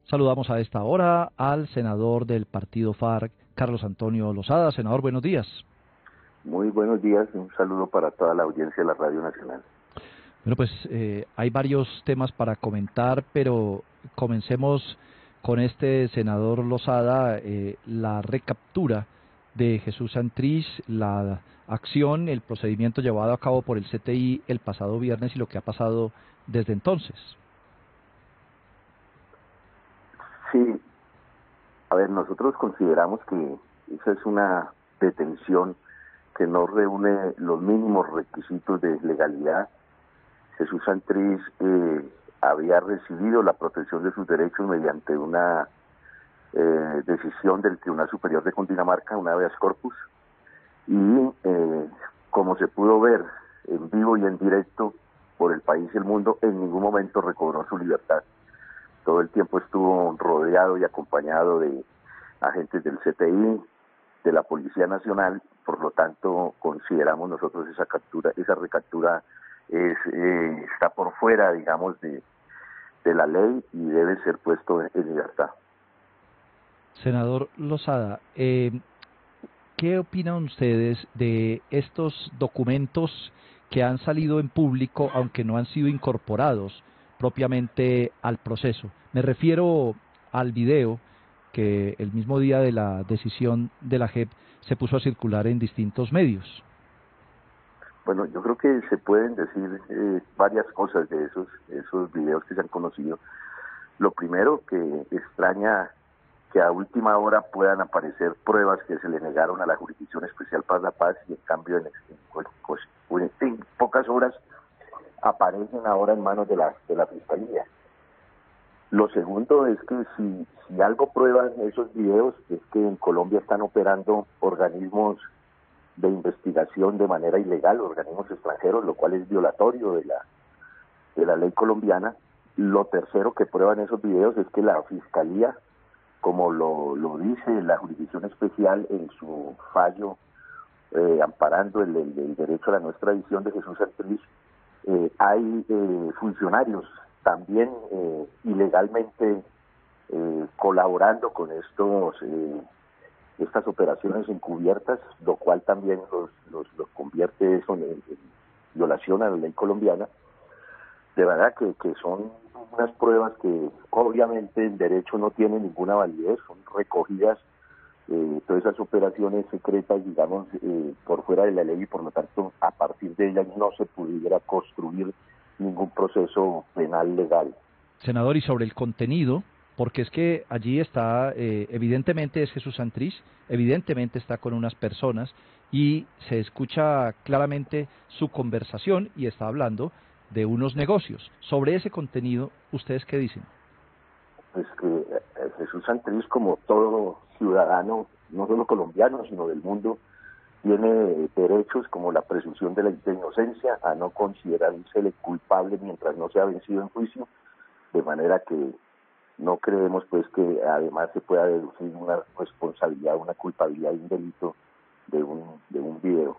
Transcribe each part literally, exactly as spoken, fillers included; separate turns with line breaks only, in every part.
Saludamos a esta hora al senador del partido FARC, Carlos Antonio Lozada. Senador, buenos días.
Muy buenos días, un saludo para toda la audiencia de la Radio Nacional.
Bueno, pues eh, hay varios temas para comentar, pero comencemos con este senador Lozada, eh, la recaptura de Jesús Santrich, la acción, el procedimiento llevado a cabo por el C T I el pasado viernes y lo que ha pasado desde entonces.
Sí, a ver, nosotros consideramos que esa es una detención que no reúne los mínimos requisitos de legalidad. Jesús Santrich eh, había recibido la protección de sus derechos mediante una eh, decisión del Tribunal Superior de Cundinamarca, una habeas corpus, y eh, como se pudo ver en vivo y en directo por el país y el mundo, en ningún momento recobró su libertad. Todo el tiempo estuvo rodeado y acompañado de agentes del C T I, de la Policía Nacional. Por lo tanto, consideramos nosotros esa captura, esa recaptura es, eh, está por fuera, digamos, de, de la ley y debe ser puesto en, en libertad.
Senador Lozada, eh, ¿qué opinan ustedes de estos documentos que han salido en público, aunque no han sido incorporados propiamente al proceso? Me refiero al video que el mismo día de la decisión de la J E P se puso a circular en distintos medios.
Bueno, yo creo que se pueden decir eh, varias cosas de esos, esos videos que se han conocido. Lo primero, que extraña que a última hora puedan aparecer pruebas que se le negaron a la Jurisdicción Especial para la Paz y en cambio en, en, en pocas horas aparecen ahora en manos de la, de la Fiscalía. Lo segundo es que si, si algo prueban esos videos es que en Colombia están operando organismos de investigación de manera ilegal, organismos extranjeros, lo cual es violatorio de la, de la ley colombiana. Lo tercero que prueban esos videos es que la Fiscalía, como lo, lo dice la Jurisdicción Especial en su fallo eh, amparando el, el, el derecho a la no extradición de Jesús Santrich, eh, hay eh, funcionarios también eh, ilegalmente eh, colaborando con estos eh, estas operaciones encubiertas, lo cual también los, los, los convierte eso en, en violación a la ley colombiana. De verdad que, que son unas pruebas que obviamente el derecho no tiene ninguna validez, son recogidas eh, todas esas operaciones secretas, digamos, eh, por fuera de la ley y por lo tanto a partir de ellas no se pudiera construir ningún proceso penal legal.
Senador, y sobre el contenido, porque es que allí está, eh, evidentemente es Jesús Santrich, evidentemente está con unas personas y se escucha claramente su conversación y está hablando de unos negocios. Sobre ese contenido, ¿ustedes qué dicen?
Pues que eh, Jesús Santrich, como todo ciudadano, no solo colombiano, sino del mundo, tiene derechos como la presunción de la de inocencia, a no considerársele culpable mientras no sea vencido en juicio, de manera que no creemos pues que además se pueda deducir una responsabilidad, una culpabilidad de un delito de un, de un video.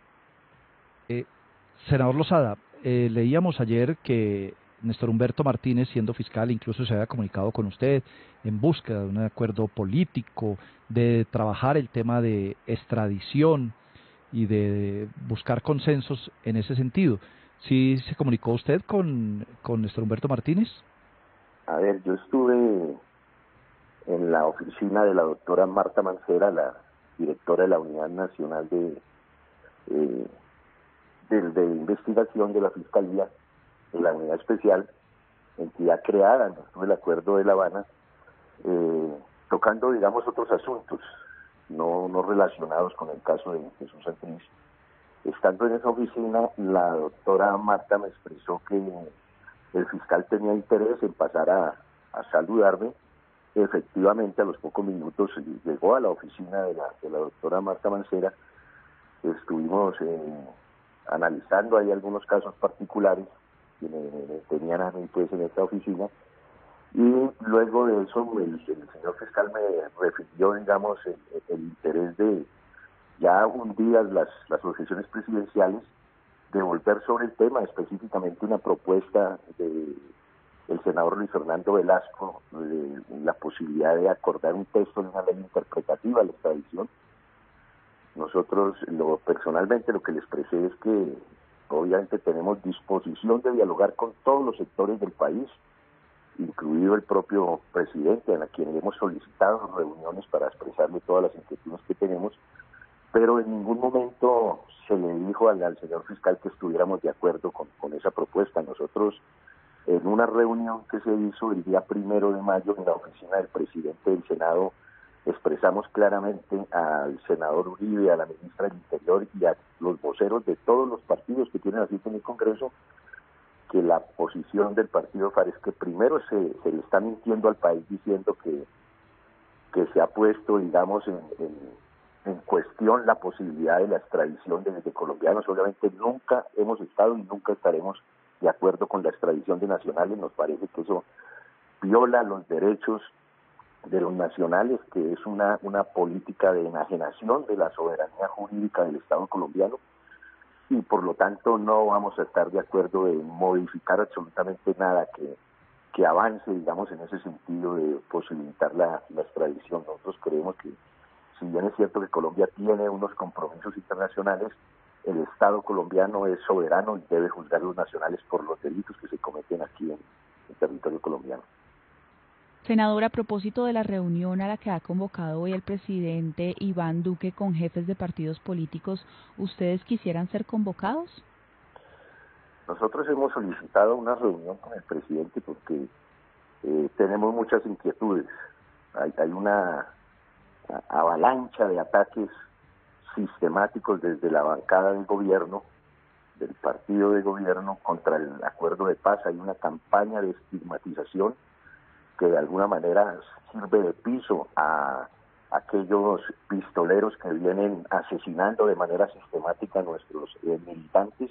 Eh, senador Lozada, eh, leíamos ayer que Néstor Humberto Martínez, siendo fiscal, incluso se había comunicado con usted en búsqueda de un acuerdo político, de trabajar el tema de extradición y de buscar consensos en ese sentido. ¿Sí se comunicó usted con, con Néstor Humberto Martínez?
A ver, yo estuve en la oficina de la doctora Marta Mancera, la directora de la Unidad Nacional de, eh, de, de Investigación de la Fiscalía, de la Unidad Especial, entidad creada en el Acuerdo de La Habana, eh, tocando, digamos, otros asuntos, no, no relacionados con el caso de Jesús Santrich. Estando en esa oficina, la doctora Marta me expresó que el fiscal tenía interés en pasar a, a saludarme. Efectivamente, a los pocos minutos llegó a la oficina de la, de la doctora Marta Mancera. Estuvimos eh, analizando ahí algunos casos particulares que me, me tenían a mí pues en esta oficina, y luego de eso el, el señor fiscal me refirió, digamos, el, el interés de ya hundidas las, las objeciones presidenciales, de volver sobre el tema, específicamente una propuesta de el senador Luis Fernando Velasco eh, la posibilidad de acordar un texto de una ley interpretativa a la extradición. Nosotros, lo, personalmente, lo que les expresé es que obviamente tenemos disposición de dialogar con todos los sectores del país, incluido el propio presidente, a quien le hemos solicitado reuniones para expresarle todas las inquietudes que tenemos, pero en ningún momento se le dijo al, al señor fiscal que estuviéramos de acuerdo con, con esa propuesta. Nosotros, en una reunión que se hizo el día primero de mayo en la oficina del presidente del Senado, expresamos claramente al senador Uribe, a la ministra del Interior y a los voceros de todos los partidos que tienen asiento en el Congreso, que la posición del partido F A R es que primero se, se le está mintiendo al país diciendo que, que se ha puesto, digamos, en, en, en cuestión la posibilidad de la extradición de, de colombianos. Obviamente nunca hemos estado y nunca estaremos de acuerdo con la extradición de nacionales. Nos parece que eso viola los derechos de los nacionales, que es una, una política de enajenación de la soberanía jurídica del Estado colombiano, y por lo tanto no vamos a estar de acuerdo en modificar absolutamente nada que, que avance, digamos, en ese sentido de posibilitar la, la extradición. Nosotros creemos que, si bien es cierto que Colombia tiene unos compromisos internacionales, el Estado colombiano es soberano y debe juzgar a los nacionales por los delitos que se cometen aquí en el territorio colombiano.
Senador, a propósito de la reunión a la que ha convocado hoy el presidente Iván Duque con jefes de partidos políticos, ¿ustedes quisieran ser convocados?
Nosotros hemos solicitado una reunión con el presidente porque eh, tenemos muchas inquietudes. Hay, hay una avalancha de ataques sistemáticos desde la bancada del gobierno, del partido de gobierno, contra el acuerdo de paz. Hay una campaña de estigmatización que de alguna manera sirve de piso a aquellos pistoleros que vienen asesinando de manera sistemática a nuestros eh, militantes.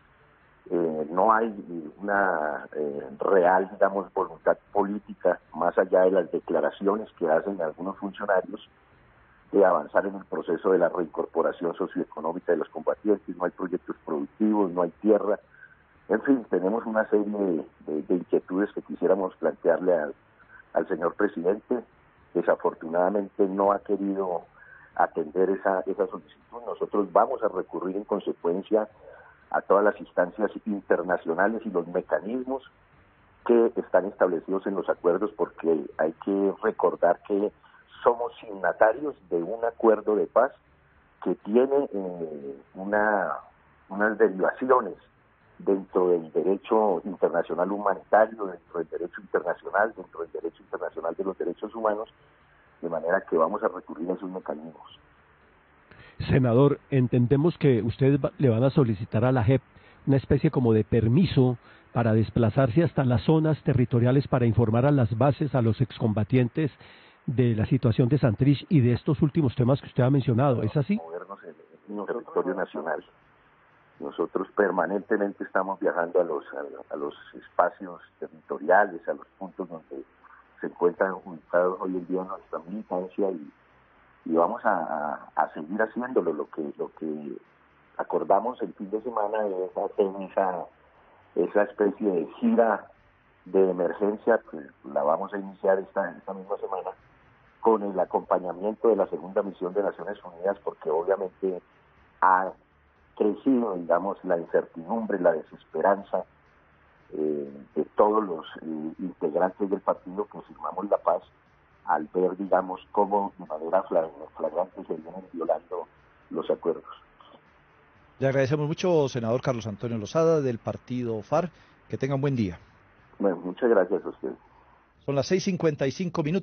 Eh, no hay una eh, real, digamos, voluntad política, más allá de las declaraciones que hacen algunos funcionarios, de avanzar en el proceso de la reincorporación socioeconómica de los combatientes. No hay proyectos productivos, no hay tierra. En fin, tenemos una serie de, de, de inquietudes que quisiéramos plantearle al al señor presidente. Desafortunadamente no ha querido atender esa, esa solicitud. Nosotros vamos a recurrir en consecuencia a todas las instancias internacionales y los mecanismos que están establecidos en los acuerdos, porque hay que recordar que somos signatarios de un acuerdo de paz que tiene eh, una, unas derivaciones dentro del derecho internacional humanitario, dentro del derecho internacional, dentro del derecho internacional de los derechos humanos, de manera que vamos a recurrir a esos mecanismos.
Senador, entendemos que ustedes le van a solicitar a la J E P una especie como de permiso para desplazarse hasta las zonas territoriales para informar a las bases, a los excombatientes de la situación de Santrich y de estos últimos temas que usted ha mencionado. ¿Es así?
Movernos en el territorio nacional. Nosotros permanentemente estamos viajando a los a, a los espacios territoriales, a los puntos donde se encuentran ubicados hoy en día nuestra militancia, y, y vamos a, a, a seguir haciéndolo. Lo que lo que acordamos el fin de semana es hacer esa, esa especie de gira de emergencia, que la vamos a iniciar esta, esta misma semana, con el acompañamiento de la segunda misión de Naciones Unidas, porque obviamente ha crecido, digamos, la incertidumbre, la desesperanza eh, de todos los eh, integrantes del partido que firmamos la paz, al ver, digamos, cómo de manera flagrante se vienen violando los acuerdos.
Le agradecemos mucho, senador Carlos Antonio Lozada, del partido F A R. Que tenga un buen día.
Bueno, muchas gracias a ustedes.
Son las seis cincuenta y cinco minutos.